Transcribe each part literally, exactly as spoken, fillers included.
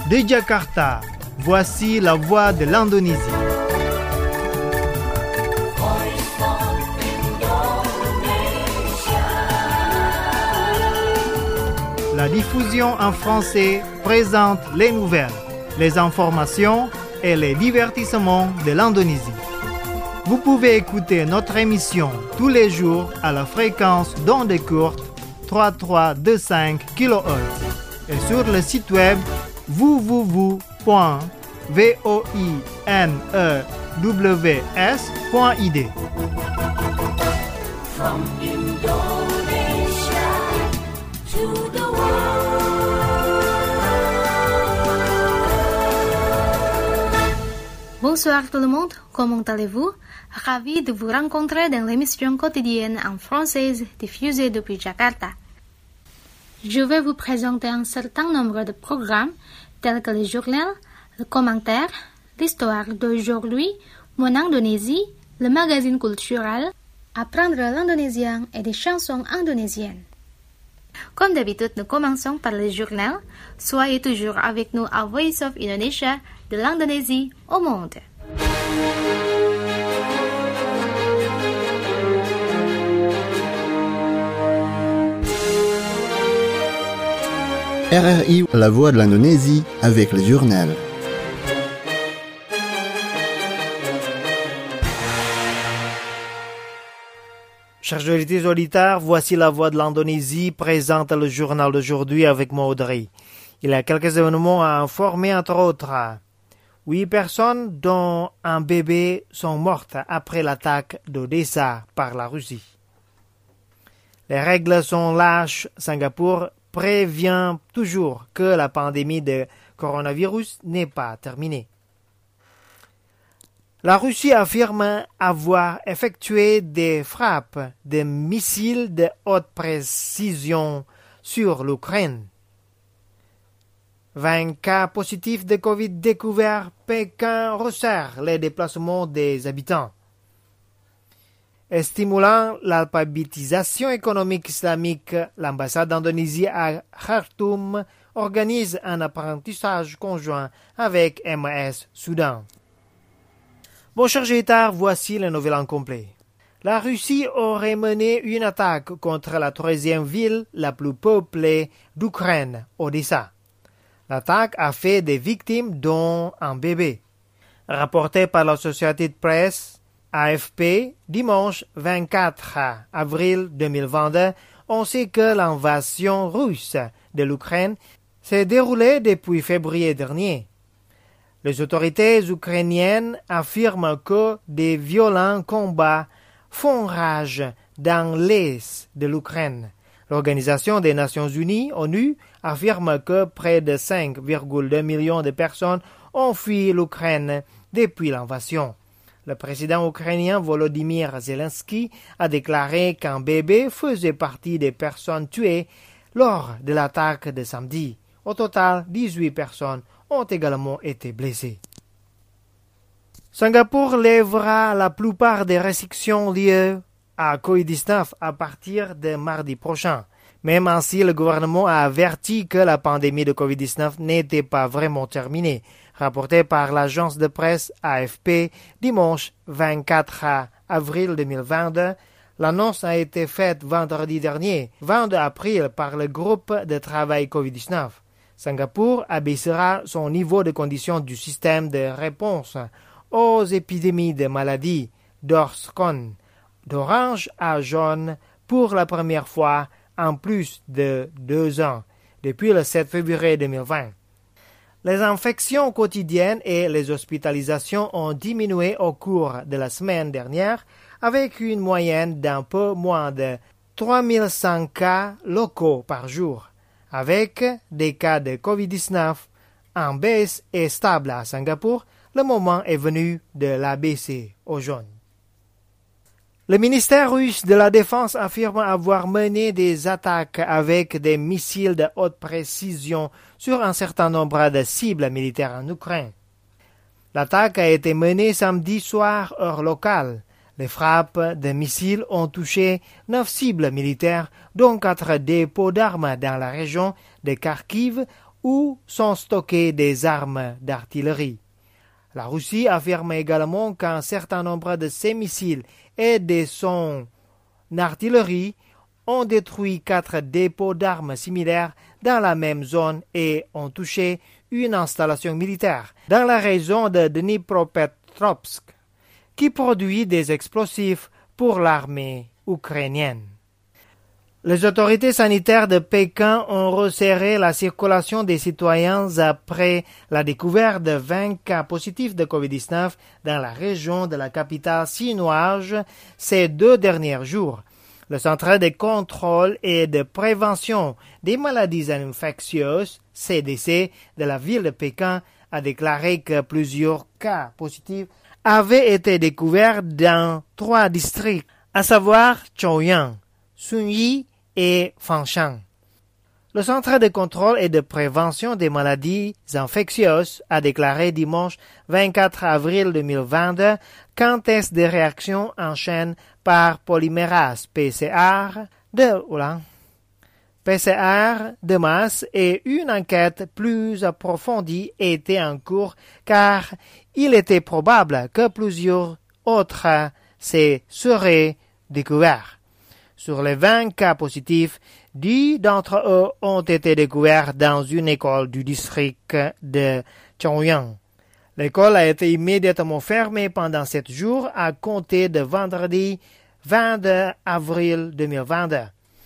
De Jakarta, voici la voix de l'Indonésie. La diffusion en français présente les nouvelles, les informations et les divertissements de l'Indonésie. Vous pouvez écouter notre émission tous les jours à la fréquence d'onde courte trente-trois virgule vingt-cinq kilohertz et sur le site web w w w point voinews point i d. From Indonesia to the Bonsoir tout le monde, comment allez-vous? Ravi de vous rencontrer dans l'émission quotidienne en française diffusée depuis Jakarta. Je vais vous présenter un certain nombre de programmes tels que le journal, le commentaire, l'histoire d'aujourd'hui, mon Indonésie, le magazine culturel, apprendre l'indonésien et des chansons indonésiennes. Comme d'habitude, nous commençons par le journal. Soyez toujours avec nous à Voice of Indonesia, de l'Indonésie au monde. R R I, la voix de l'Indonésie, avec le journal. Chers auditeurs, voici la voix de l'Indonésie présente le journal d'aujourd'hui avec moi Audrey. Il y a quelques événements à informer entre autres. Huit personnes, dont un bébé, sont mortes après l'attaque d'Odessa par la Russie. Les règles sont lâches. Singapour prévient toujours que la pandémie de coronavirus n'est pas terminée. La Russie affirme avoir effectué des frappes de missiles de haute précision sur l'Ukraine. vingt cas positifs de Covid découverts, Pékin resserre les déplacements des habitants. Stimulant l'alphabétisation économique islamique, l'ambassade d'Indonésie à Khartoum organise un apprentissage conjoint avec M S Soudan. Bon, chers auditeurs, voici les nouvelles en complet. La Russie aurait mené une attaque contre la troisième ville la plus peuplée d'Ukraine, Odessa. L'attaque a fait des victimes, dont un bébé. Rapporté par la société de presse A F P, dimanche vingt-quatre avril deux mille vingt-deux, on sait que l'invasion russe de l'Ukraine s'est déroulée depuis février dernier. Les autorités ukrainiennes affirment que des violents combats font rage dans l'est de l'Ukraine. L'Organisation des Nations Unies, ONU, affirme que près de cinq virgule deux millions de personnes ont fui l'Ukraine depuis l'invasion. Le président ukrainien Volodymyr Zelensky a déclaré qu'un bébé faisait partie des personnes tuées lors de l'attaque de samedi. Au total, dix-huit personnes ont également été blessées. Singapour lèvera la plupart des restrictions liées à covid dix-neuf à partir de mardi prochain. Même ainsi, le gouvernement a averti que la pandémie de covid dix-neuf n'était pas vraiment terminée. Rapporté par l'agence de presse A F P dimanche vingt-quatre avril deux mille vingt-deux, l'annonce a été faite vendredi dernier, vingt-deux avril, par le groupe de travail covid dix-neuf. Singapour abaissera son niveau de conditions du système de réponse aux épidémies de maladies d'Orscon, d'orange à jaune pour la première fois en plus de deux ans, depuis le sept février deux mille vingt. Les infections quotidiennes et les hospitalisations ont diminué au cours de la semaine dernière avec une moyenne d'un peu moins de trois mille cent cas locaux par jour, avec des cas de covid dix-neuf en baisse et stable à Singapour. Le moment est venu de l'abaisser au jaune. Le ministère russe de la Défense affirme avoir mené des attaques avec des missiles de haute précision sur un certain nombre de cibles militaires en Ukraine. L'attaque a été menée samedi soir heure locale. Les frappes de missiles ont touché neuf cibles militaires, dont quatre dépôts d'armes dans la région de Kharkiv, où sont stockées des armes d'artillerie. La Russie affirme également qu'un certain nombre de ses missiles et de son artillerie ont détruit quatre dépôts d'armes similaires dans la même zone et ont touché une installation militaire dans la région de Dnipropetrovsk qui produit des explosifs pour l'armée ukrainienne. Les autorités sanitaires de Pékin ont resserré la circulation des citoyens après la découverte de vingt cas positifs de covid dix-neuf dans la région de la capitale chinoise ces deux derniers jours. Le Centre de contrôle et de prévention des maladies infectieuses, C D C, de la ville de Pékin a déclaré que plusieurs cas positifs avaient été découverts dans trois districts, à savoir Chaoyang, Sunyi et Fangshan. Le Centre de contrôle et de prévention des maladies infectieuses a déclaré dimanche vingt-quatre avril deux mille vingt-deux qu'un test de réaction en chaîne par polymérase P C R de, voilà, P C R de masse et une enquête plus approfondie étaient en cours car il était probable que plusieurs autres se seraient découverts. Sur les vingt cas positifs, dix d'entre eux ont été découverts dans une école du district de Chaoyang. L'école a été immédiatement fermée pendant sept jours à compter de vendredi vingt-deux avril deux mille vingt-deux.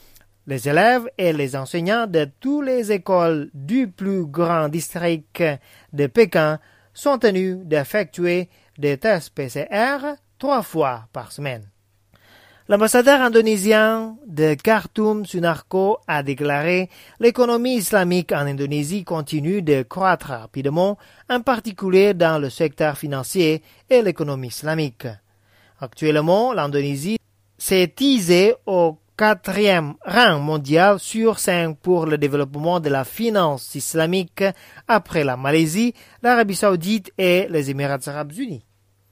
Les élèves et les enseignants de toutes les écoles du plus grand district de Pékin sont tenus d'effectuer des tests P C R trois fois par semaine. L'ambassadeur indonésien de Khartoum, Sunarko, a déclaré « L'économie islamique en Indonésie continue de croître rapidement, en particulier dans le secteur financier et l'économie islamique. Actuellement, l'Indonésie s'est hisée au quatrième rang mondial sur cinq pour le développement de la finance islamique après la Malaisie, l'Arabie saoudite et les Émirats arabes unis.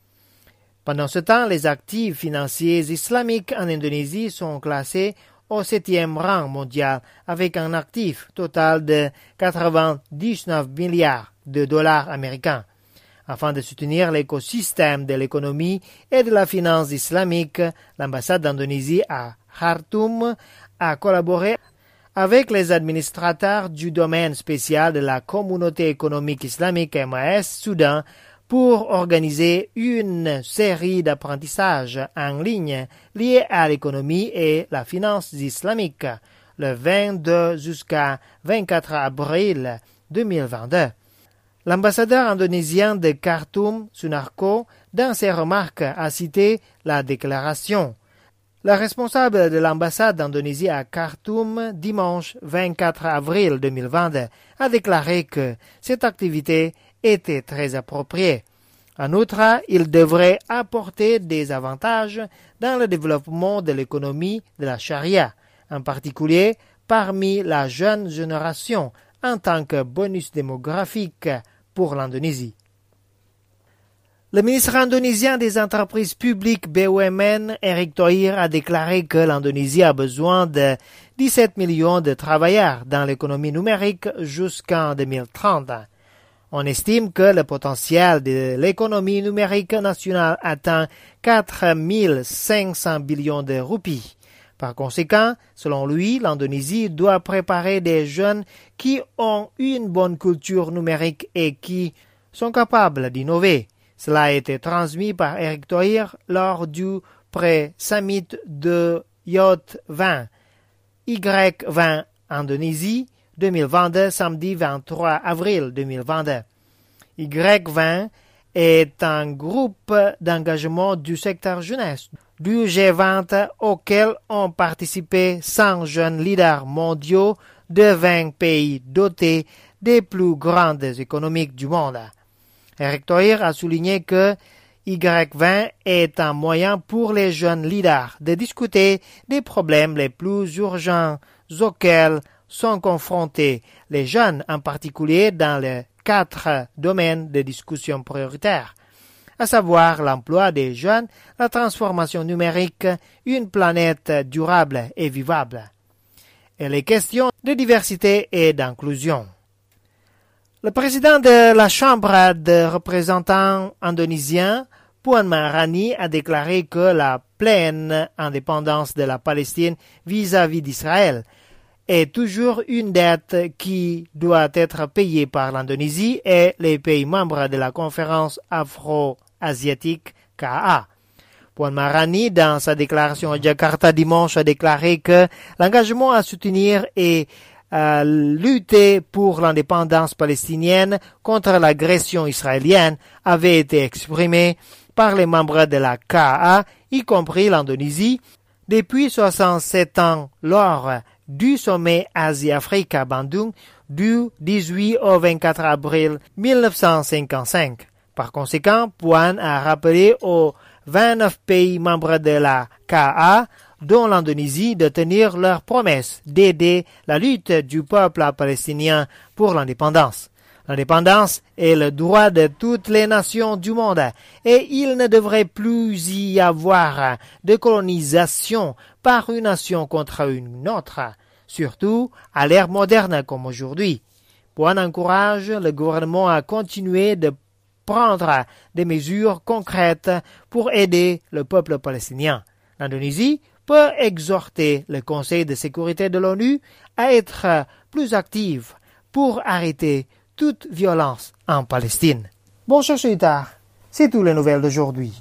Pendant ce temps, les actifs financiers islamiques en Indonésie sont classés au septième rang mondial avec un actif total de quatre-vingt-dix-neuf milliards de dollars américains. Afin de soutenir l'écosystème de l'économie et de la finance islamique, l'ambassade d'Indonésie à Khartoum a collaboré avec les administrateurs du domaine spécial de la Communauté économique islamique M A S Soudan pour organiser une série d'apprentissages en ligne liés à l'économie et la finance islamique le vingt-deux jusqu'à vingt-quatre avril deux mille vingt-deux. L'ambassadeur indonésien de Khartoum, Sunarko, dans ses remarques a cité la déclaration. La responsable de l'ambassade d'Indonésie à Khartoum, dimanche vingt-quatre avril deux mille vingt, a déclaré que cette activité était très appropriée. En outre, il devrait apporter des avantages dans le développement de l'économie de la charia, en particulier parmi la jeune génération en tant que bonus démographique pour l'Indonésie. Le ministre indonésien des entreprises publiques B U M N, Erick Thohir, a déclaré que l'Indonésie a besoin de dix-sept millions de travailleurs dans l'économie numérique jusqu'en deux mille trente. On estime que le potentiel de l'économie numérique nationale atteint quatre mille cinq cents billions de roupies. Par conséquent, selon lui, l'Indonésie doit préparer des jeunes qui ont une bonne culture numérique et qui sont capables d'innover. Cela a été transmis par Erick Thohir lors du pré-summit de Y vingt, Y vingt Indonésie deux mille vingt-deux, samedi vingt-trois avril deux mille vingt-deux. Y vingt est un groupe d'engagement du secteur jeunesse du G vingt auquel ont participé cent jeunes leaders mondiaux de vingt pays dotés des plus grandes économies du monde. Erick Thohir a souligné que Y vingt est un moyen pour les jeunes leaders de discuter des problèmes les plus urgents auxquels sont confrontés les jeunes, en particulier dans les quatre domaines de discussion prioritaires, à savoir l'emploi des jeunes, la transformation numérique, une planète durable et vivable, et les questions de diversité et d'inclusion. Le président de la Chambre des représentants indonésien, Puan Maharani, a déclaré que la pleine indépendance de la Palestine vis-à-vis d'Israël est toujours une dette qui doit être payée par l'Indonésie et les pays membres de la conférence afro-asiatique K A. Puan Maharani, dans sa déclaration à Jakarta dimanche, a déclaré que l'engagement à soutenir et à lutter pour l'indépendance palestinienne contre l'agression israélienne avait été exprimé par les membres de la K A, y compris l'Indonésie, depuis soixante-sept ans lors du sommet Asie-Afrique à Bandung du dix-huit au vingt-quatre avril mille neuf cent cinquante-cinq. Par conséquent, Puan a rappelé aux vingt-neuf pays membres de la K A, dont l'Indonésie, de tenir leur promesse d'aider la lutte du peuple palestinien pour l'indépendance. L'indépendance est le droit de toutes les nations du monde et il ne devrait plus y avoir de colonisation par une nation contre une autre, surtout à l'ère moderne comme aujourd'hui. Puan encourage le gouvernement à continuer de prendre des mesures concrètes pour aider le peuple palestinien. L'Indonésie peut exhorter le Conseil de sécurité de l'ONU à être plus active pour arrêter toute violence en Palestine. Bon, chers auditeurs, c'est toutes les nouvelles d'aujourd'hui.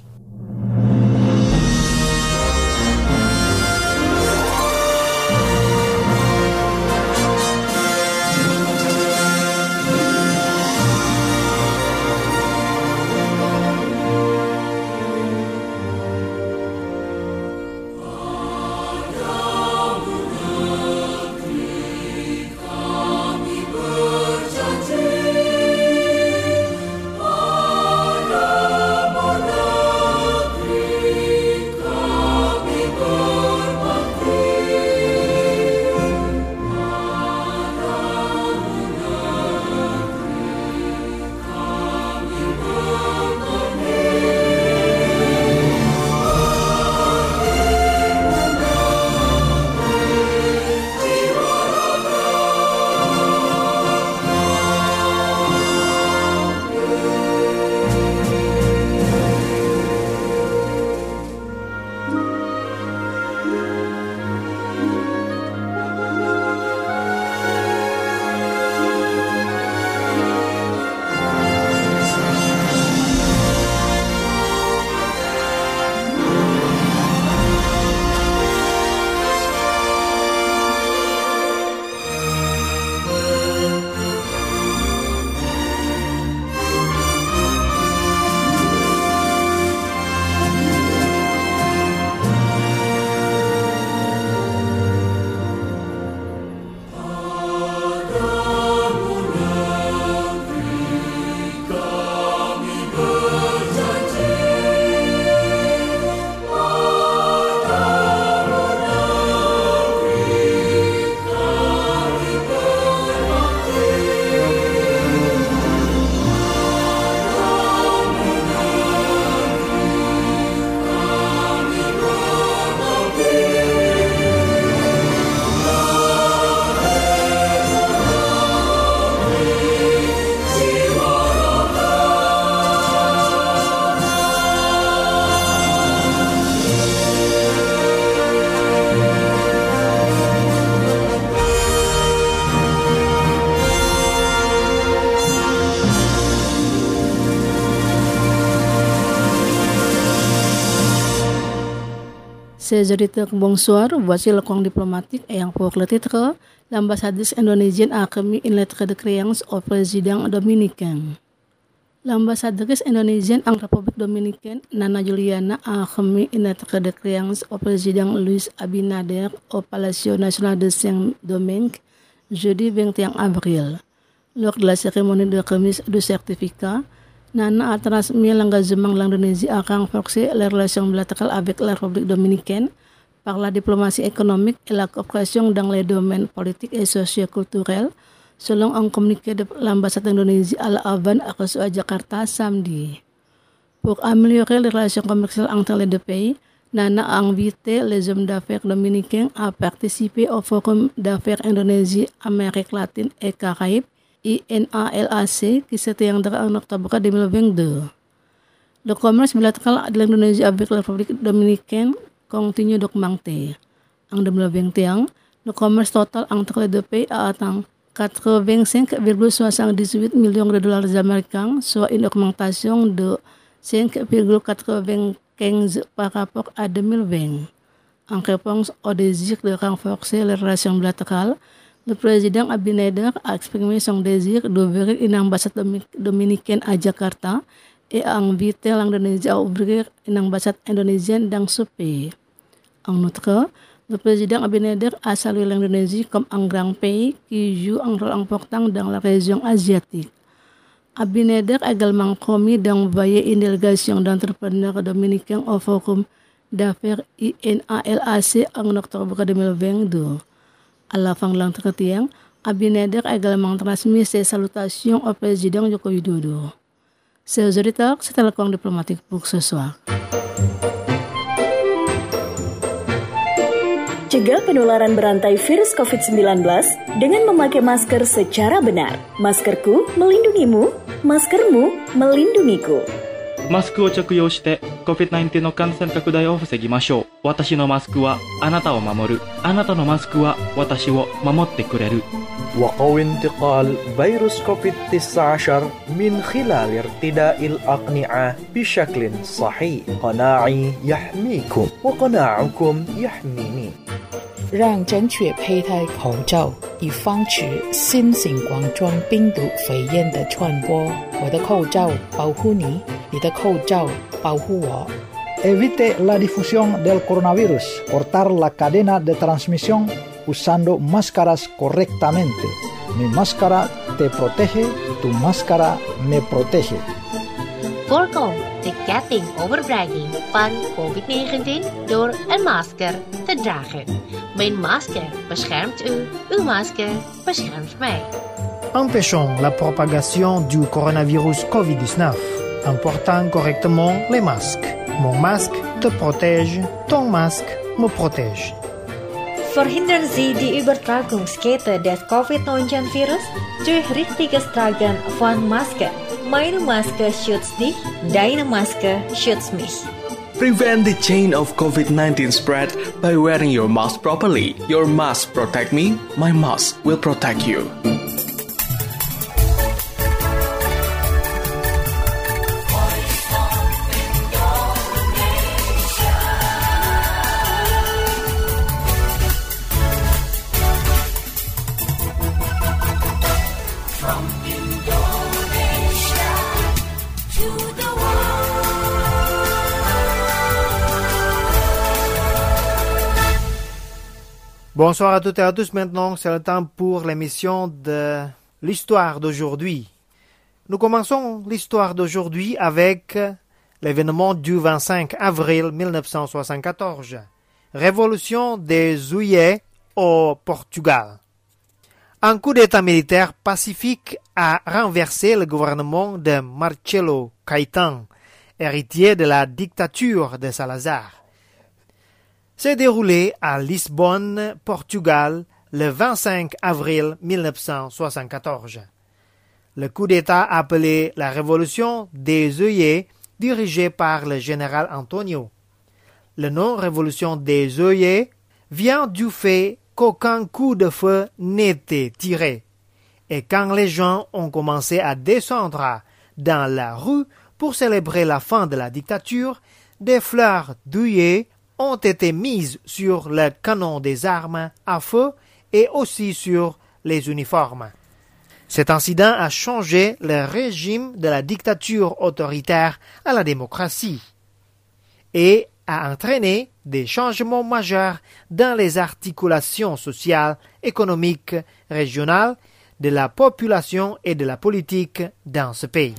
Ces auditeurs, bonsoir. Voici le compte diplomatique ayant pour le titre l'ambassadrice indonésienne a remis une lettre de créance au président dominicain. L'ambassadrice indonésienne en République dominicaine, Nana Juliana, a remis une lettre de créance au président Luis Abinader au Palacio Nacional de Saint-Domingue jeudi vingt et un avril. Lors de la cérémonie de remise du certificat, Nana a transmis l'engagement de l'Indonésie à renforcer les relations bilatérales avec la République dominicaine par la diplomatie économique et la coopération dans les domaines politiques et socio-culturels, selon un communiqué de l'ambassade d'Indonésie à La Havane reçu à Jakarta samedi. Pour améliorer les relations commerciales entre les deux pays, Nana a invité les hommes d'affaires dominicains à participer au Forum d'affaires Indonésie, Amérique latine et Caraïbes I N A L A C qui se tiendra en octobre deux mille vingt-deux. Le commerce bilatéral de l'Indonésie avec la République dominicaine continue d'augmenter. En deux mille vingt et un, le commerce total entre les deux pays a atteint quatre-vingt-cinq virgule soixante-dix-huit millions de dollars américains, soit une augmentation de cinq virgule quatre-vingt-quinze par rapport à deux mille vingt. En réponse au désir de renforcer les relations bilatérales, le président Abinader a exprimé son désir d'ouvrir une ambassade dominicaine à Jakarta et a invité l'Indonésie à ouvrir une ambassade indonésienne dans ce pays. En outre, le président Abinader a salué l'Indonésie comme un grand pays qui joue un rôle important dans la région asiatique. Abinader a également promis d'envoyer une délégation d'entrepreneurs dominicains au Forum d'affaires I N A L A C en octobre deux mille vingt-deux. À la fin de l'entretien, Abinader a également transmis ses salutations au président Joko Widodo. Chers auditeurs, c'était le coin diplomatique pour ce soir. Cegah penularan berantai virus covid sembilan belas dengan memakai masker secara benar. Maskerku melindungimu, maskermu melindungiku. マスクを着用して コビッドナインティーン の感染拡大を防ぎましょう。私のマスクはあなたを守る。あなたのマスクは私を守ってくれる。 وقوي انتقال فيروس كوفيد تسعة عشر من خلال ارتداء الأقنعة بشكل صحيح. قناعي يحميكم وقناعكم يحميني. 让正确佩戴口罩，以防止新型冠状病毒肺炎的传播。我的口罩保护你，你的口罩保护我。 Evite la difusión del coronavirus. Cortar la cadena de transmisión usando máscaras correctamente. Mi máscara te protege, tu máscara me protege. Voorkom de ketting overbrenging van covid negentien door een masker te dragen. Mijn masker beschermt u, uw masker beschermt mij. Empêchons la propagation du coronavirus covid dix-neuf en portant correctement les masques. Mon masque te protège, ton masque me protège. Verhindern Sie die Übertragungskette des covid neunzehn Virus durch richtiges Tragen von Maske. Meine Maske schützt dich, deine Maske schützt mich. Prevent the chain of covid nineteen spread by wearing your mask properly. Your mask protect me, my mask will protect you. Bonsoir à toutes et à tous. Maintenant, c'est le temps pour l'émission de l'histoire d'aujourd'hui. Nous commençons l'histoire d'aujourd'hui avec l'événement du vingt-cinq avril mille neuf cent soixante-quatorze, révolution des Juillet au Portugal. Un coup d'État militaire pacifique a renversé le gouvernement de Marcelo Caetano, héritier de la dictature de Salazar. S'est déroulé à Lisbonne, Portugal, le vingt-cinq avril mille neuf cent soixante-quatorze. Le coup d'État appelé la Révolution des Juillet, dirigé par le général Antonio. Le nom Révolution des Juillet vient du fait qu'aucun coup de feu n'était tiré. Et quand les gens ont commencé à descendre dans la rue pour célébrer la fin de la dictature, des fleurs d'œillet ont été mises sur le canon des armes à feu et aussi sur les uniformes. Cet incident a changé le régime de la dictature autoritaire à la démocratie et a entraîné des changements majeurs dans les articulations sociales, économiques, régionales, de la population et de la politique dans ce pays.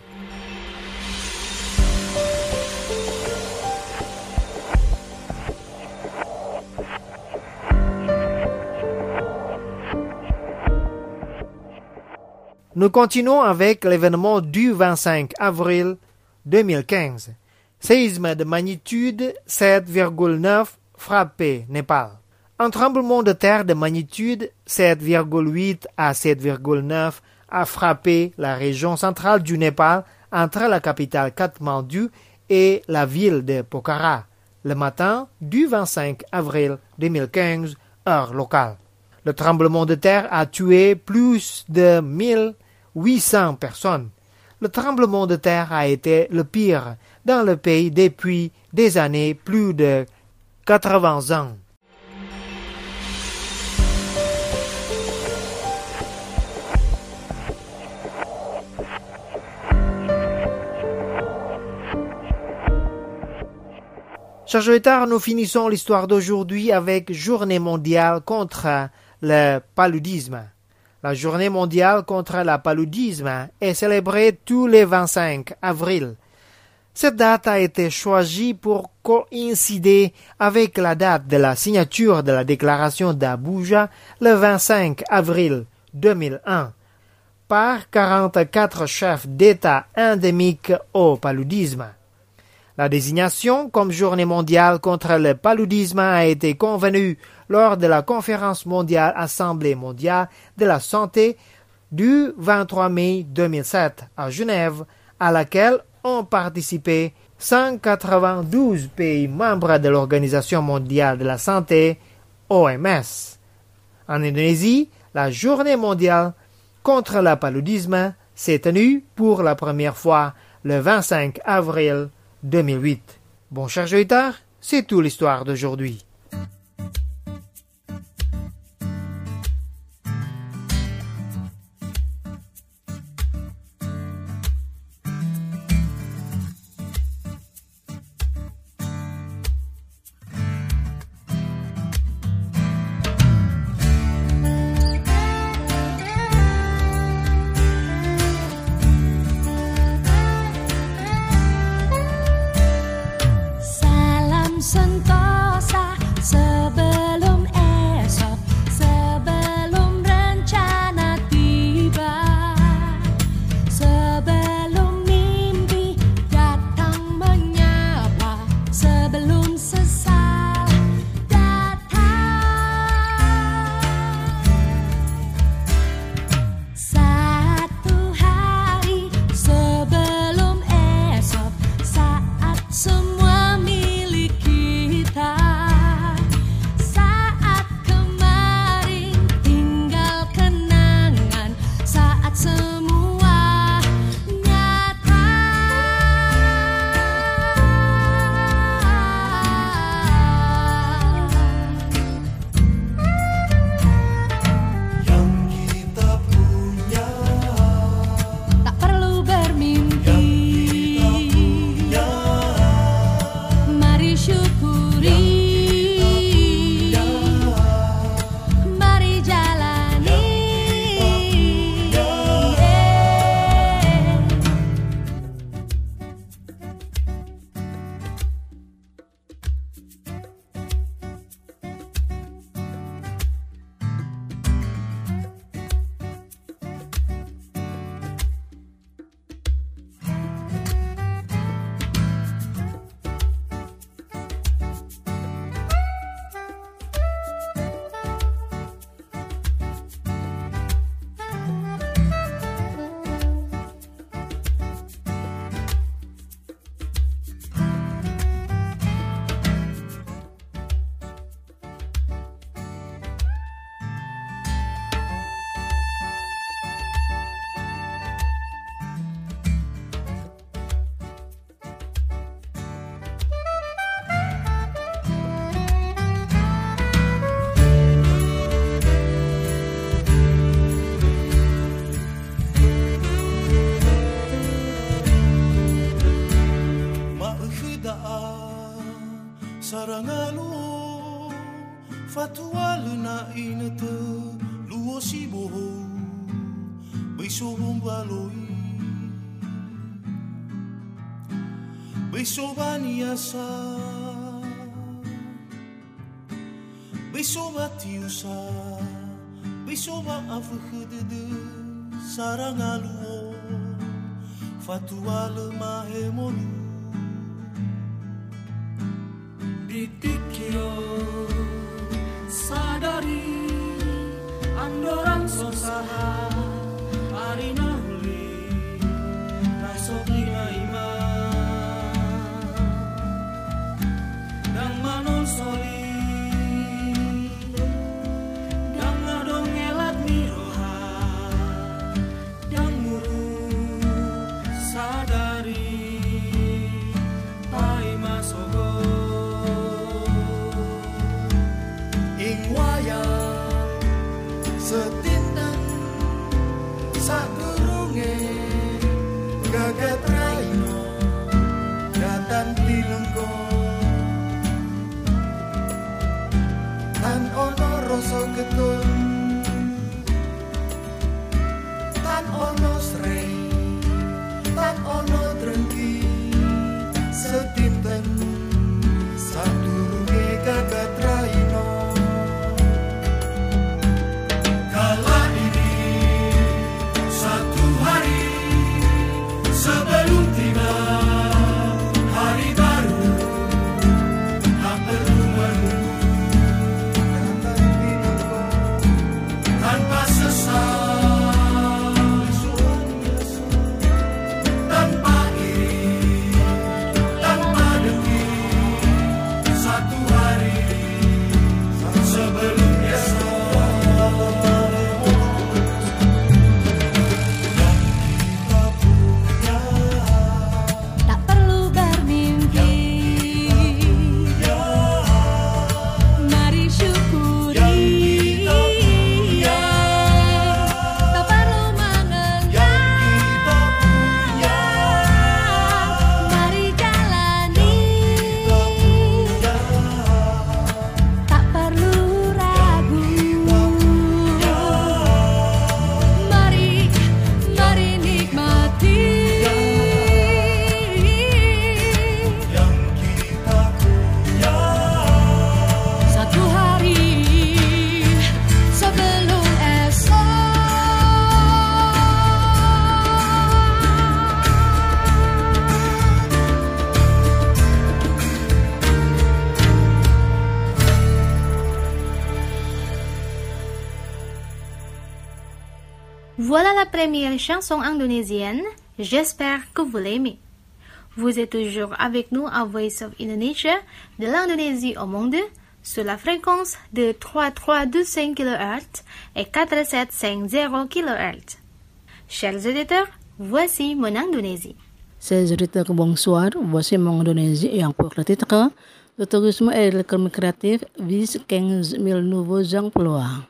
Nous continuons avec l'événement du vingt-cinq avril deux mille quinze. Séisme de magnitude sept virgule neuf frappé Népal. Un tremblement de terre de magnitude sept virgule huit à sept virgule neuf a frappé la région centrale du Népal entre la capitale Katmandou et la ville de Pokhara le matin du vingt-cinq avril deux mille quinze, heure locale. Le tremblement de terre a tué plus de mille huit cents personnes. Le tremblement de terre a été le pire dans le pays depuis des années, plus de quatre-vingts ans. Chers auditeurs, nous finissons l'histoire d'aujourd'hui avec Journée mondiale contre le paludisme. La Journée mondiale contre le paludisme est célébrée tous les vingt-cinq avril. Cette date a été choisie pour coïncider avec la date de la signature de la déclaration d'Abuja le vingt-cinq avril deux mille un par quarante-quatre chefs d'État endémiques au paludisme. La désignation comme Journée mondiale contre le paludisme a été convenue lors de la conférence mondiale Assemblée mondiale de la santé du vingt-trois mai deux mille sept à Genève, à laquelle ont participé cent quatre-vingt-douze pays membres de l'Organisation mondiale de la santé, O M S. En Indonésie, la Journée mondiale contre le paludisme s'est tenue pour la première fois le vingt-cinq avril deux mille huit. Bon, chers auditeurs, c'est tout l'histoire d'aujourd'hui. Sentosa sebelum esok, sebelum rencana tiba, sebelum mimpi datang menyapa, sebelum sesal datang. Satu hari sebelum esok, saat semua saat kemarin tinggal kenangan, saat semua nyata. Yang kita punya tak perlu bermimpi, yang kita punya mari syukuri. Sarangalo fatua luna inete luo si boho beiso bombaloi beiso baniasa beiso batiusa beiso ba afkhede sarangalo fatua lema hemonu Dikio sadari andoran sosaha hari getun tan ono srei tan ono drengki setinten satu ruge gagat raino kala ini satu hari sebelum tiba hari baru tak perlu menunggu tanpa sesal tanpa iri tanpa dengki satu hari sebelum esok Tak perlu bermimpi, mari syukuri. Tak perlu mengenang, mari jalani. Tak perlu ragu, mari, mari nikmati. Satu hari sebelum esok. Voilà la première chanson indonésienne. J'espère que vous l'aimez. Vous êtes toujours avec nous à Voice of Indonesia, de l'Indonésie au monde, sur la fréquence de trois trois deux cinq kilohertz et quatre sept cinq zéro kilohertz. Chers auditeurs, voici mon Indonésie. Ces auditeurs, bonsoir. Voici mon Indonésie et pour le titre, le tourisme et l'économie créative visent quinze mille nouveaux emplois.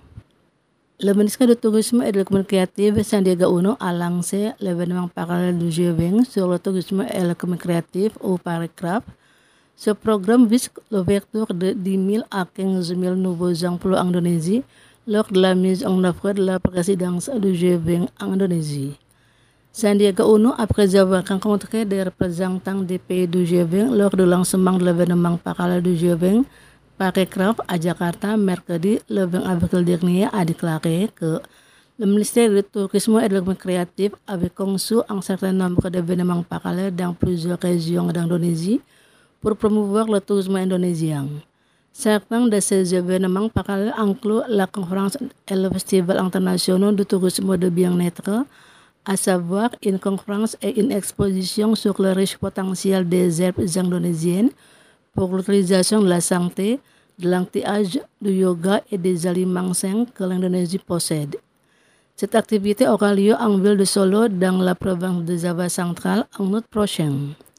Le ministère du Tourisme et de l'économie créative, Sandiaga Uno, a lancé l'événement parallèle du G vingt sur le tourisme et l'économie créative au Parekraf. Ce programme vise l'ouverture de dix mille à quinze mille nouveaux emplois en Indonésie lors de la mise en œuvre de la présidence du G vingt en Indonésie. Sandiaga Uno, après avoir rencontré des représentants des pays du G vingt lors du lancement de l'événement parallèle du G vingt, Parekraf à Jakarta, mercredi le vingt avril dernier, a déclaré que le ministère du Tourisme et de l'économie créative avait conçu un certain nombre d'événements parallèles dans plusieurs régions d'Indonésie pour promouvoir le tourisme indonésien. Certains de ces événements parallèles incluent la conférence et le festival international du tourisme de bien-être, à savoir une conférence et une exposition sur le riche potentiel des herbes indonésiennes pour l'utilisation de la santé, de l'anti-âge, du yoga et des aliments sains que l'Indonésie possède. Cette activité aura lieu en ville de Solo dans la province de Java centrale en août prochain.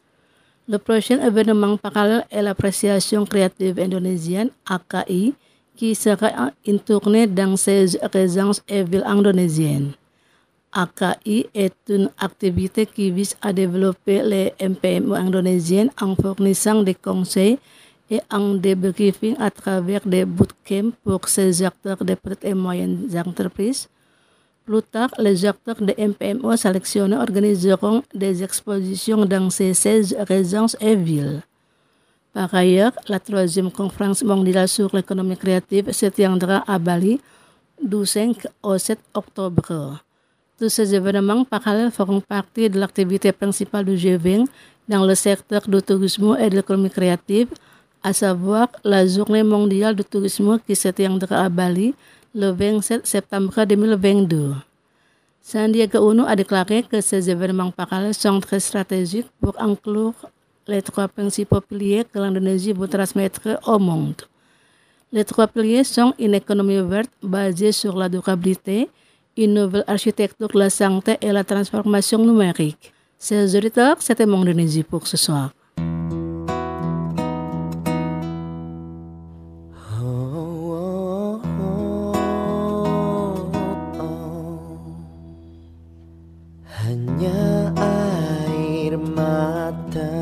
Le prochain événement parallèle est l'appréciation créative indonésienne A K I qui sera une tournée dans seize régions et villes indonésiennes. A K I est une activité qui vise à développer les M P M O indonésiennes en fournissant des conseils et en débriefing à travers des bootcamps pour ces acteurs des petites et moyennes entreprises. Plus tard, les acteurs de M P M O sélectionnés organiseront des expositions dans ces seize régions et villes. Par ailleurs, la troisième conférence mondiale sur l'économie créative se tiendra à Bali du cinq au sept octobre. Tous ces événements parallèles feront partie de l'activité principale du G vingt dans le secteur du tourisme et de l'économie créative, à savoir la Journée mondiale du tourisme qui se tiendra à Bali le vingt-sept septembre deux mille vingt-deux. Sandiaga Uno a déclaré que ces événements parallèles sont très stratégiques pour inclure les trois principaux piliers que l'Indonésie veut transmettre au monde. Les trois piliers sont une économie verte basée sur la durabilité, une nouvelle architecture de la santé et la transformation numérique. Chers auditeurs, c'était mon Indonésie pour ce soir. Hanya air mata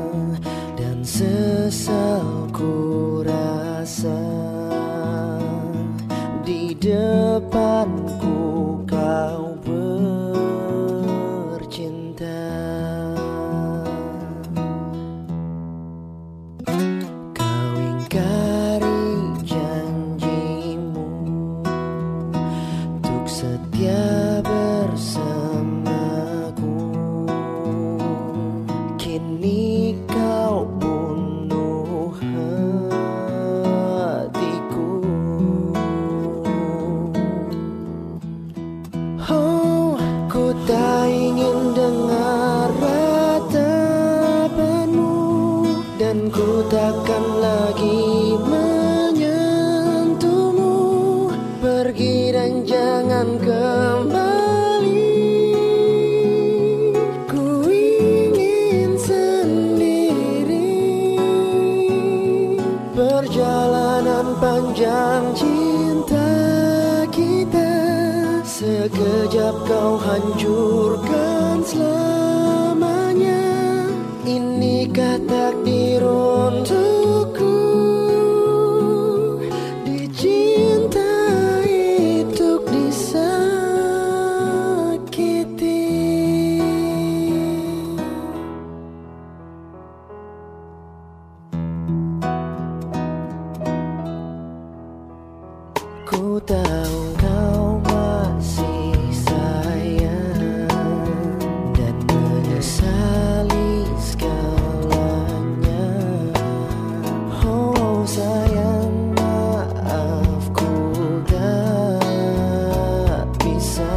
dan sesal ku rasa depanku kau bercinta. Kau ingkari janjimu untuk setia bersamaku. Kini kau bunuh hatiku. Oh, ku tak ingin dengar ratapanmu, dan ku takkan lagi menyentuhmu. Pergi dan jangan kembali. Ku ingin sendiri. Perjalanan panjang cinta kita, sekejap kau hancurkan selamanya. Inikah takdir untukku, dicintai untuk disakiti. Ku tahu kau masih sayang dan menyesali segalanya. Oh sayang, maafku tak bisa.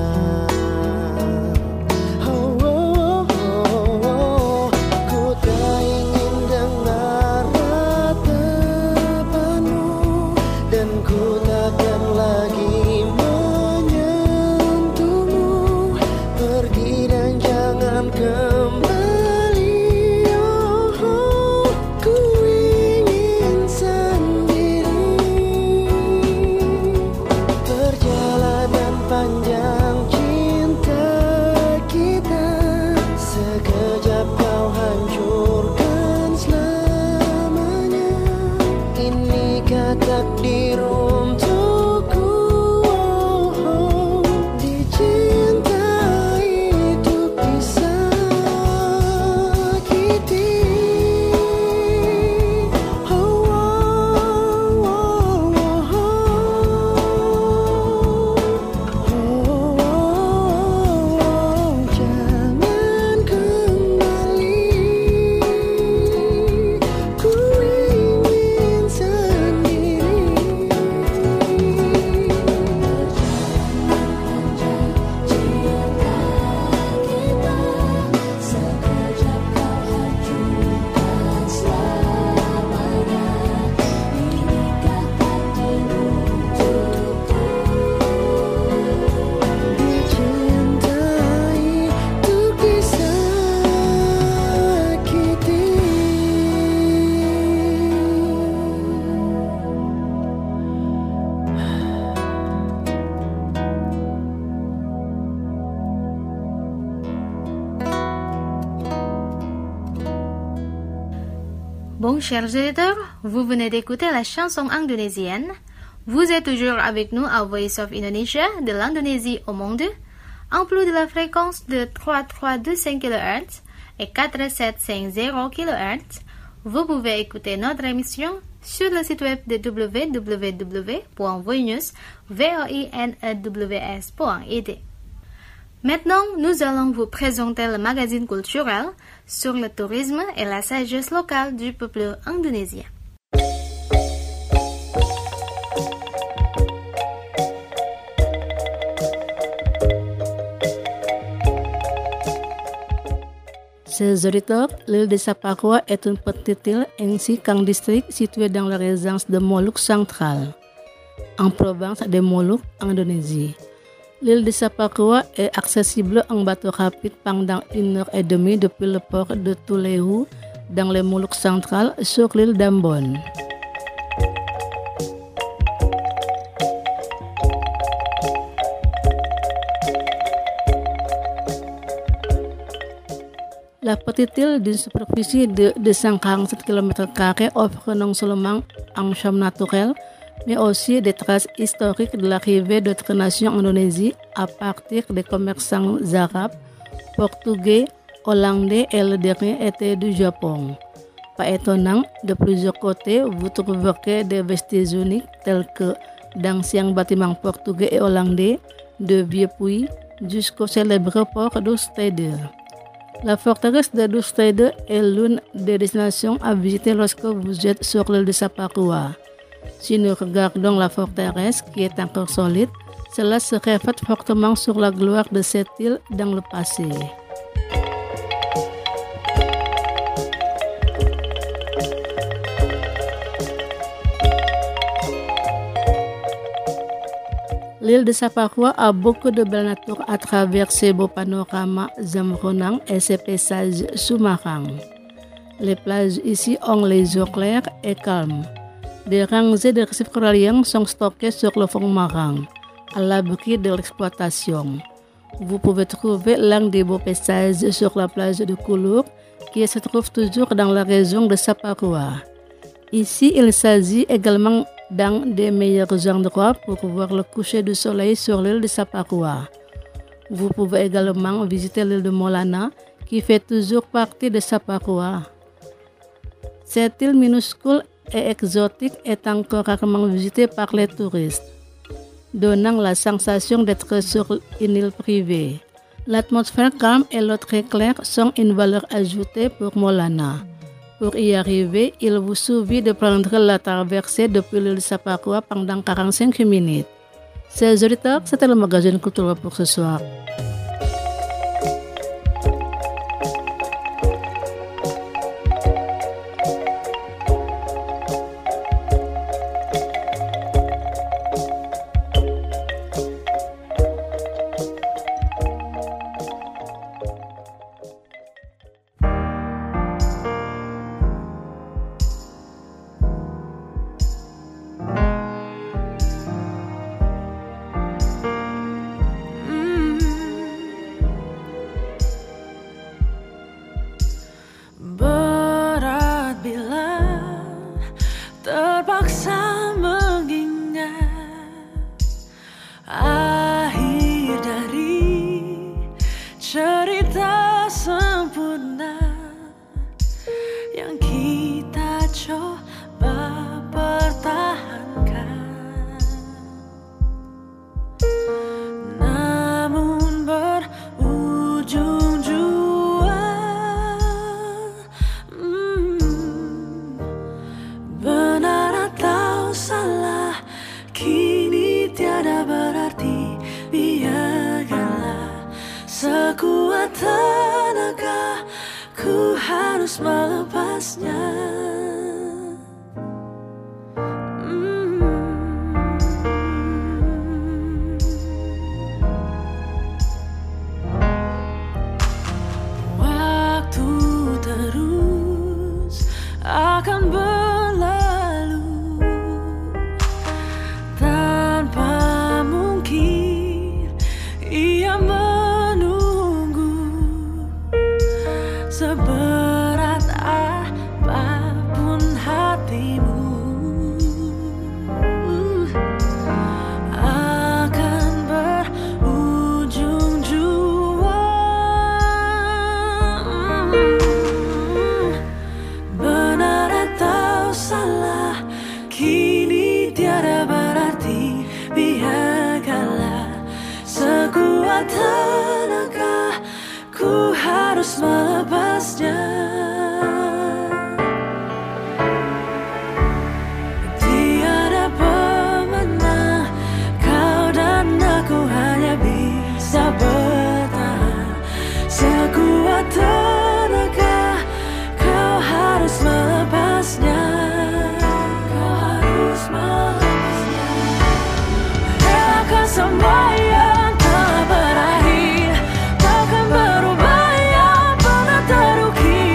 Oh, oh, oh, oh. Ku tak ingin dengar ratapanmu, dan ku takkan lagi menyentuhmu. Pergi dan jangan kembali. Oh, oh, ku ingin sendiri. Perjalanan panjang cinta kita, sekejap kau hancurkan selamanya. Inikah takdir untukku, oh, oh, dicintai untuk disakiti. Oh, oh, oh, oh, oh. Oh, jangan kembali. Ku ingin sendiri. Sekejap kau hancurkan selamanya. Inikah takdir untukku, dicintai untuk disakiti. Bon, chers auditeurs, vous venez d'écouter la chanson indonésienne. Vous êtes toujours avec nous à Voice of Indonesia, de l'Indonésie au monde, en plus de la fréquence de trois trois deux cinq kilohertz et quatre sept cinq zéro kilohertz. Vous pouvez écouter notre émission sur le site web de w w w point voinews point i d. Maintenant, nous allons vous présenter le magazine culturel sur le tourisme et la sagesse locale du peuple indonésien. Chers auditeurs, l'île de Sapakua est une petite île ainsi qu'un district situé dans la région de Moluques centrale, en province de Moluques, Indonésie. L'île de Sapakua est accessible en bateau rapide pendant une heure et demie depuis le port de Tulehu dans les Moluques centrales sur l'île d'Ambon. La petite île d'une superficie de deux cent quarante-sept kilomètres carrés offre non seulement un charme naturel, mais aussi des traces historiques de l'arrivée d'autres nations en Indonésie à partir des commerçants arabes, portugais, hollandais et le dernier était du Japon. Pas étonnant, de plusieurs côtés, vous trouverez des vestiges uniques tels que d'anciens bâtiments portugais et hollandais, de vieux puits, jusqu'au célèbre port d'Oostende. La forteresse de d'Oostende est l'une des destinations à visiter lorsque vous êtes sur l'île de Saparua. Si nous regardons la forteresse qui est encore solide, cela se reflète fortement sur la gloire de cette île dans le passé. L'île de Saparua a beaucoup de belle nature à travers ses beaux panoramas environnants et ses paysages sous-marins. Les plages ici ont les eaux claires et calmes. Des rangées de récifs coralliens sont stockés sur le fond marin, à l'abri de l'exploitation. Vous pouvez trouver l'un des beaux paysages sur la plage de Kulur, qui se trouve toujours dans la région de Saparua. Ici, il s'agit également d'un des meilleurs endroits pour voir le coucher du soleil sur l'île de Saparua. Vous pouvez également visiter l'île de Molana, qui fait toujours partie de Saparua. Cette île minuscule et exotique est encore rarement visitée par les touristes, donnant la sensation d'être sur une île privée. L'atmosphère calme et l'eau très claire sont une valeur ajoutée pour Molana. Pour y arriver, il vous suffit de prendre la traversée depuis l'île de Saparua pendant quarante-cinq minutes. Chers auditeurs, c'était le magazine Culture pour ce soir. Sekuat tenaga ku harus melepasnya. Mm. Waktu terus akan berlalu tanpa mungkin ia seberat apapun hatimu akan berujung jua. Benar atau salah kini tiada berarti, biarkanlah sekuat tenaga ku harus melepasnya. Tiada pemenang, kau dan aku hanya bisa bertahan. Sekuat tenaga kau harus melepasnya. Kau harus melepasnya. Relakan semua yang telah berakhir, takkan berubah yang pernah terukir.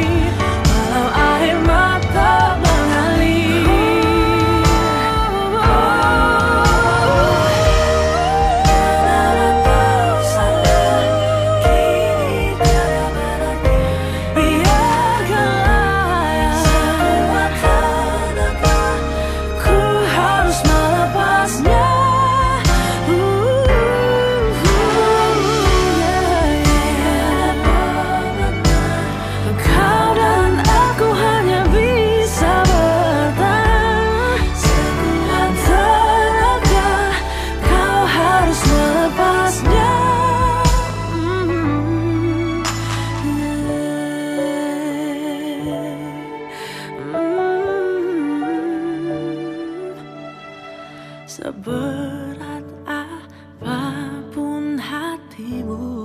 seberat apapun hatimu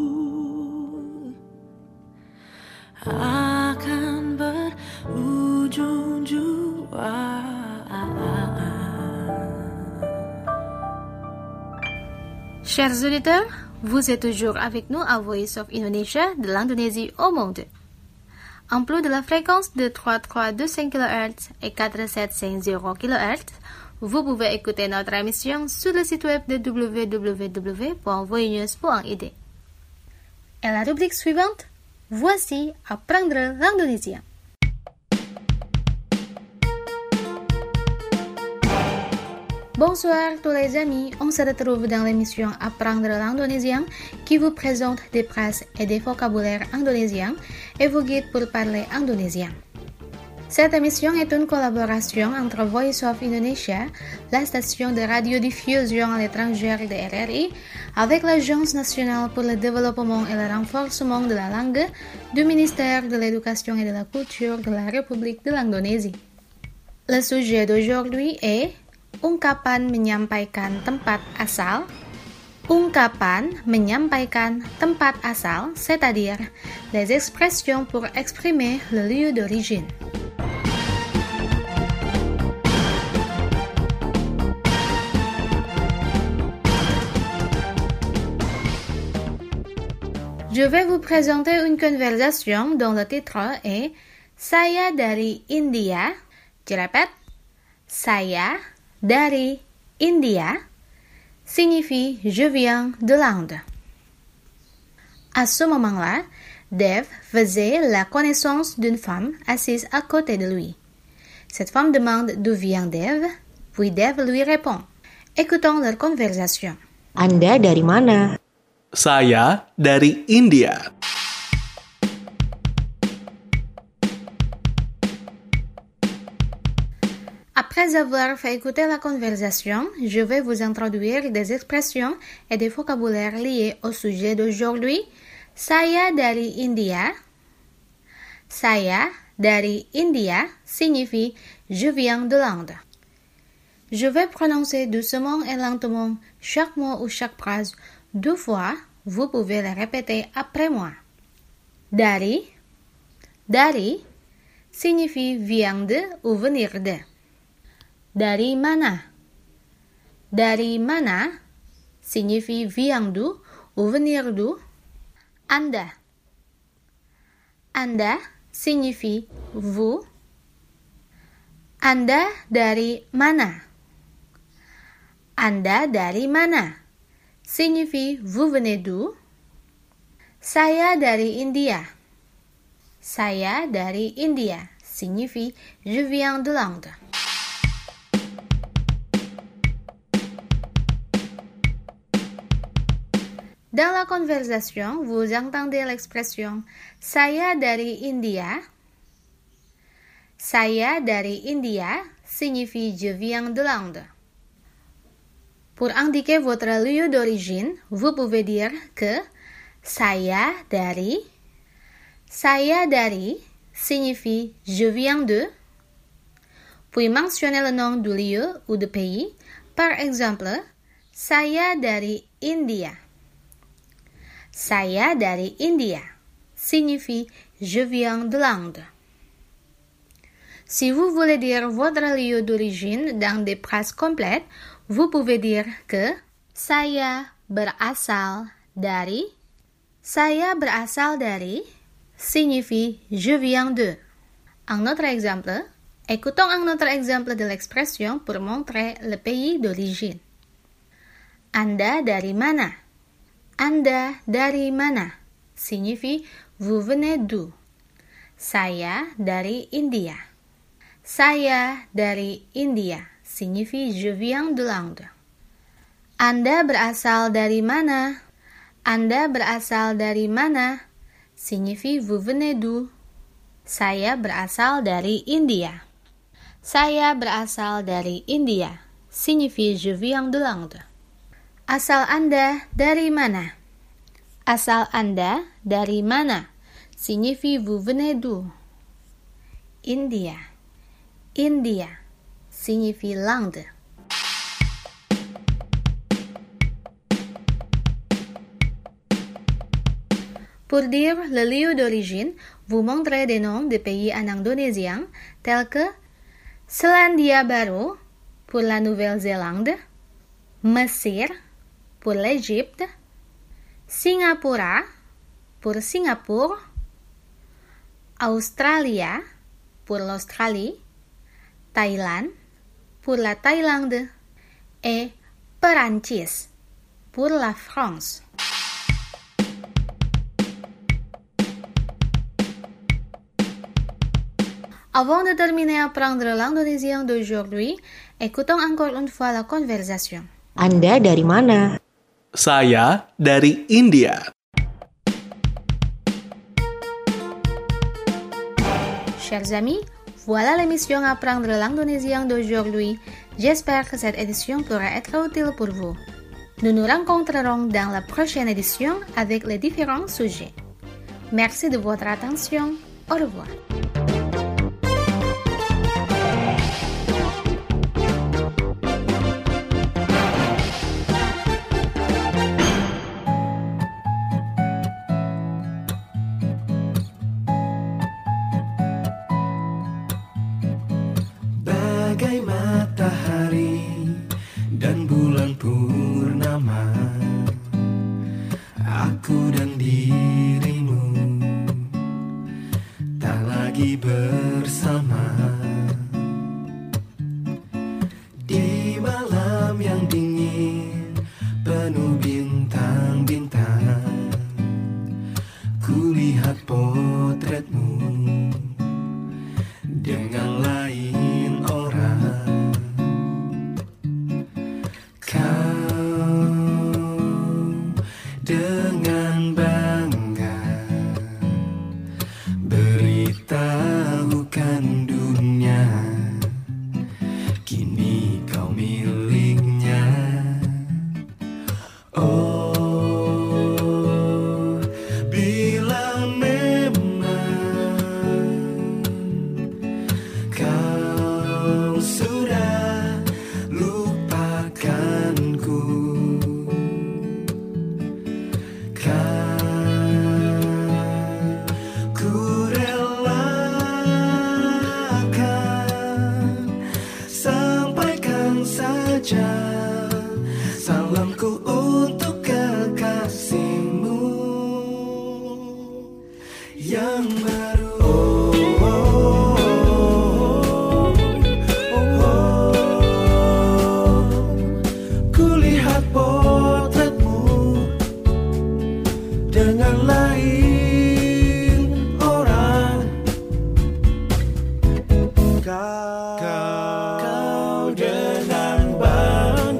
akan berujung jua. Chers auditeurs, vous êtes toujours avec nous à Voice of Indonesia de l'Indonésie au monde. En plus de la fréquence de trois trois deux cinq kilohertz et quatre sept cinq zéro kilohertz, vous pouvez écouter notre émission sur le site web de w w w point voinews point i d. Et la rubrique suivante, voici Apprendre l'indonésien. Bonsoir tous les amis, on se retrouve dans l'émission Apprendre l'indonésien qui vous présente des phrases et des vocabulaires indonésiens et vous guide pour parler indonésien. Cette émission est une collaboration entre Voice of Indonesia, la station de radiodiffusion à l'étranger de R R I, avec l'Agence nationale pour le développement et le renforcement de la langue du ministère de l'Éducation et de la Culture de la République de l'Indonésie. Le sujet d'aujourd'hui est ungkapan menyampaikan tempat asal. Ungkapan menyampaikan tempat asal, c'est-à-dire les expressions pour exprimer le lieu d'origine. Je vais vous présenter une conversation dont le titre est Saya dari India. Je répète, Saya dari India signifie je viens de l'Inde. À ce moment-là, Dev faisait la connaissance d'une femme assise à côté de lui. Cette femme demande d'où vient Dev, puis Dev lui répond. Écoutons leur conversation. Anda dari mana? Saya dari India. Après avoir fait écouter la conversation, je vais vous introduire des expressions et des vocabulaires liés au sujet d'aujourd'hui. Saya dari India. Saya dari India signifie je viens de l'Inde. Je vais prononcer doucement et lentement chaque mot ou chaque phrase deux fois. Vous pouvez le répéter après moi. Dari. Dari signifie vient de ou venir de. Dari mana? Dari mana signifie vient d'où ou venir d'où. Anda. Anda signifie vous. Anda dari mana? Anda dari mana signifie vous venez d'où. Saya dari India. Saya dari India signifie je viens de l'Inde. Dans la conversation, vous entendez l'expression Saya dari India. Saya dari India signifie je viens de l'Inde. Pour indiquer votre lieu d'origine, vous pouvez dire que Saya dari. Saya dari signifie je viens de. Puis mentionnez le nom du lieu ou du pays. Par exemple, Saya dari India. Saya dari India signifie je viens de l'Inde. Si vous voulez dire votre lieu d'origine dans des phrases complètes, vous pouvez dire que saya berasal dari. Saya berasal dari signifie je viens de. Un autre exemple, écoutons un autre exemple de l'expression pour montrer le pays d'origine. Anda dari mana? Anda dari mana signifie vous venez d'où. Saya dari India. Saya dari India signifie je viens de l'Inde. Anda berasal dari mana? Anda berasal dari mana signifie vous venez d'où. Saya berasal dari India. Saya berasal dari India signifie je viens de l'Inde. Asal Anda dari mana? Asal Anda dari mana signifie vous venez d'où. India. India signifie l'Inde. Pour dire le lieu d'origine, vous montrez des noms de pays en indonésien tels que Selandia Baru pour la Nouvelle-Zélande, Mesir pour l'Égypte, Singapura pour Singapour, Australia pour l'Australie, Thailand pour la Thaïlande et Perancis pour la France. Avant de terminer à apprendre l'indonésien d'aujourd'hui, écoutons encore une fois la conversation. Anda dari mana? Saya dari India. Chers amis, voilà l'émission Apprendre l'indonésien d'aujourd'hui. J'espère que cette édition pourra être utile pour vous. Nous nous rencontrerons dans la prochaine édition avec les différents sujets. Merci de votre attention. Au revoir. Bagai matahari dan bulan purnama, aku dan dirimu tak lagi bersama. Di malam yang dingin penuh bintang-bintang, kulihat potretmu dengan lain orang. Kau dengan bangga beritahukan dunia, kini kau miliknya. Oh, bila memang kau sudah lupakanku, kan ku relakan, sampaikan saja salamku untuk kekasihmu yang baru. Kulihat potretmu dengan lain orang. Kau dengan bangga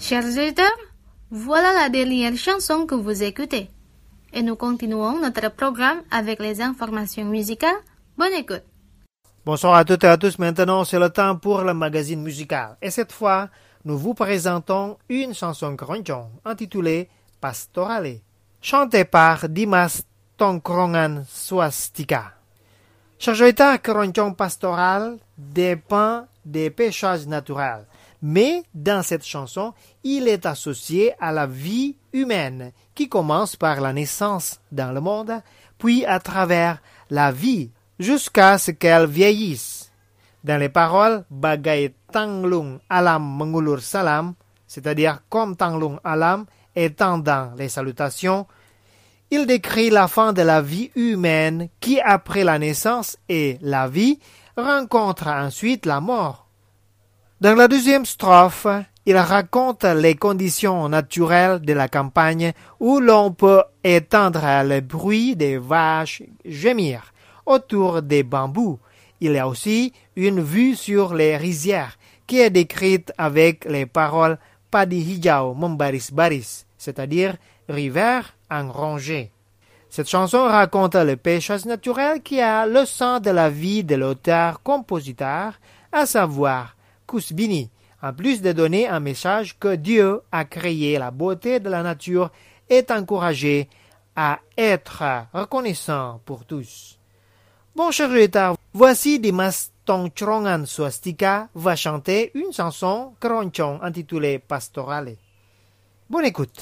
Chers auditeurs, voilà la dernière chanson que vous écoutez. Et nous continuons notre programme avec les informations musicales. Bonne écoute. Bonsoir à toutes et à tous. Maintenant, c'est le temps pour le magazine musical. Et cette fois, nous vous présentons une chanson keroncong intitulée Pastorale, chantée par Dimas Tongkrongan Swastika. Chers auditeurs, keroncong pastoral dépend des paysages naturels. Mais dans cette chanson, il est associé à la vie humaine qui commence par la naissance dans le monde, puis à travers la vie jusqu'à ce qu'elle vieillisse. Dans les paroles bagai tanglung alam mengulur salam, c'est-à-dire comme tanglung alam étant dans les salutations, il décrit la fin de la vie humaine qui, après la naissance et la vie, rencontre ensuite la mort. Dans la deuxième strophe, il raconte les conditions naturelles de la campagne où l'on peut entendre le bruit des vaches gémir autour des bambous. Il y a aussi une vue sur les rizières qui est décrite avec les paroles padi hijau membaris-baris, c'est-à-dire rivière en rangée. Cette chanson raconte le paysage naturel qui a le sang de la vie de l'auteur-compositeur, à savoir Kusbini, en plus de donner un message que Dieu a créé la beauté de la nature et encouragé à être reconnaissant pour tous. Bon, chers auditeurs, voici Dimas Tongkrongan Swastika va chanter une chanson keroncong intitulée Pastorale. Bonne écoute.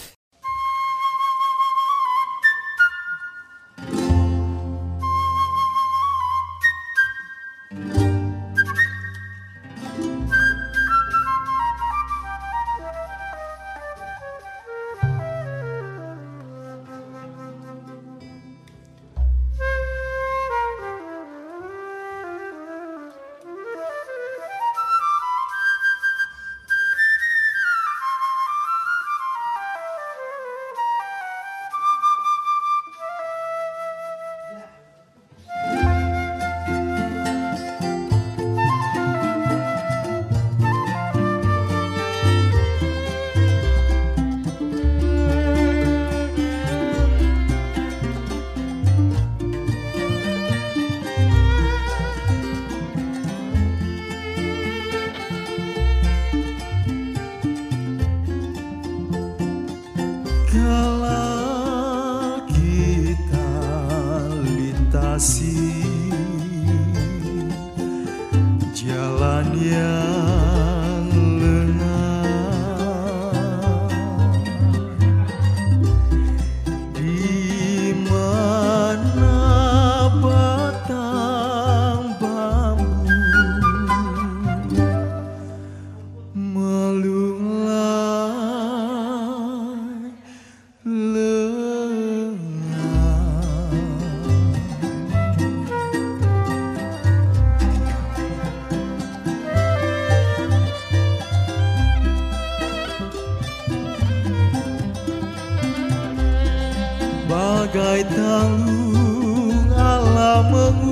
Bagai tanglung alam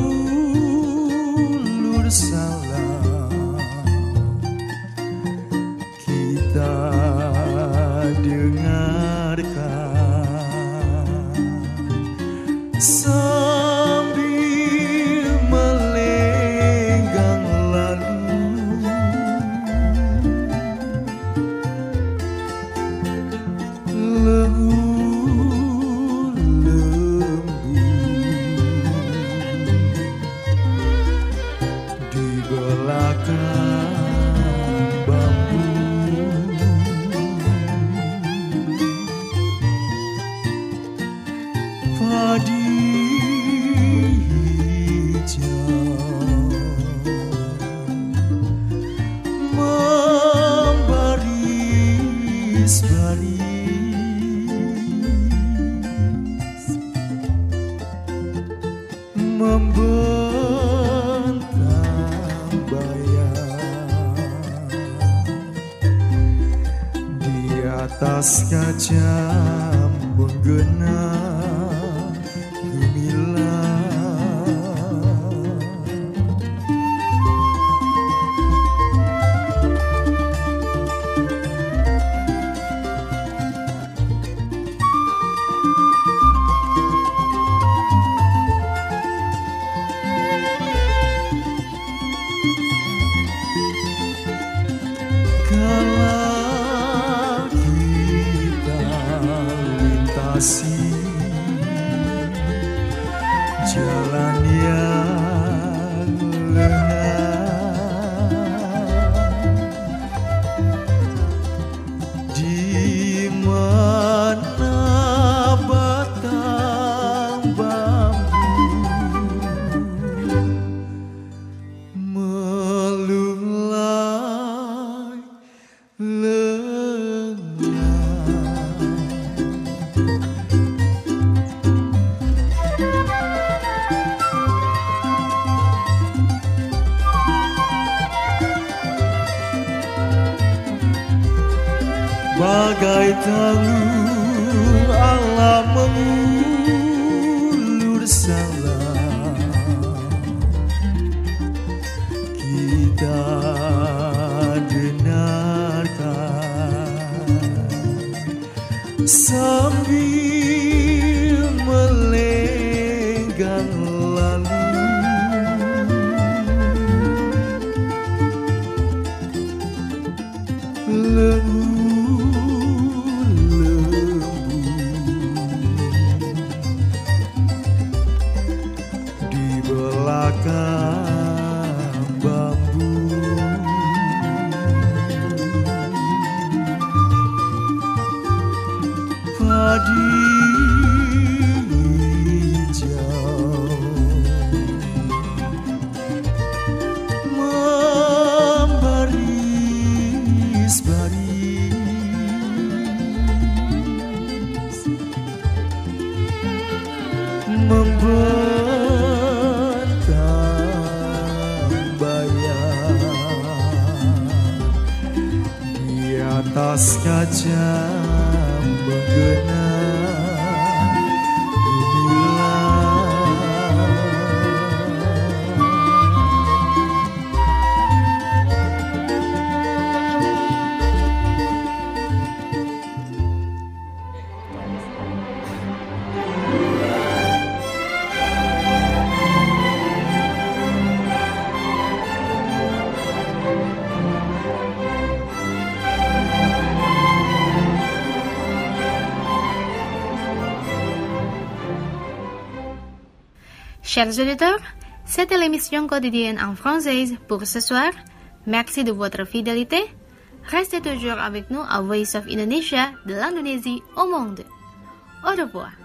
mengulur salam, kita dengarkan sambil melenggang lalu. Lembu atas kaca menggena gemilang. di mana batang bambu melulai lengan. Bagai tanggung alam mengulur salah, kita dengarkan sambil melenggang lalu. Lembu belakang bambu, padi hijau membaris-baris, membentang bayang di atas kaca menggenang gemilang. Chers auditeurs, c'était l'émission quotidienne en française pour ce soir. Merci de votre fidélité. Restez toujours avec nous à Voice of Indonesia de l'Indonésie au monde. Au revoir.